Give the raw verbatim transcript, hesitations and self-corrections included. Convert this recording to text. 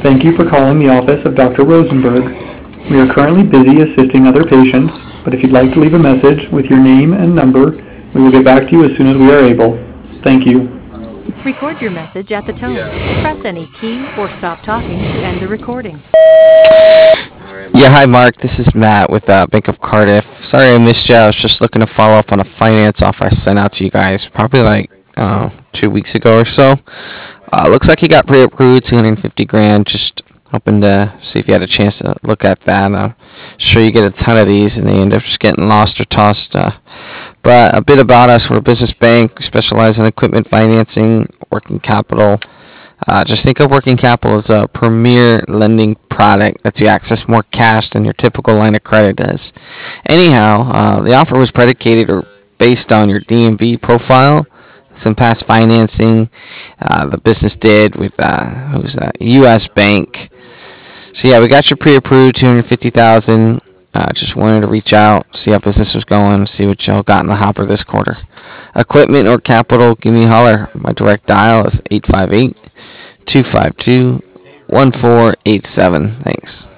Thank you for calling the office of Doctor Rosenberg. We are currently busy assisting other patients, but if you'd like to leave a message with your name and number, we will get back to you as soon as we are able. Thank you. Record your message at the tone. Press any key or stop talking to end the recording. Yeah, hi Mark. This is Matt with uh, Bank of Cardiff. Sorry I missed you. I was just looking to follow up on a finance offer I sent out to you guys probably like uh, two weeks ago or so. Uh, looks like he got pre-approved, two hundred fifty grand. Just hoping to see if you had a chance to look at that. I'm sure you get a ton of these and they end up just getting lost or tossed. Uh, but a bit about us: we're a business bank. We specialize in equipment financing, working capital. Uh, just think of working capital as a premier lending product lets you access more cash than your typical line of credit does. Anyhow, uh, the offer was predicated or based on your D M V profile, some past financing uh, the business did with uh, who's that? U S Bank. So yeah, we got your pre-approved two hundred fifty thousand. Uh, just wanted to reach out, see how business was going, see what y'all got in the hopper this quarter. Equipment or capital, give me a holler. My direct dial is eight five eight, two five two, one four eight seven. Thanks.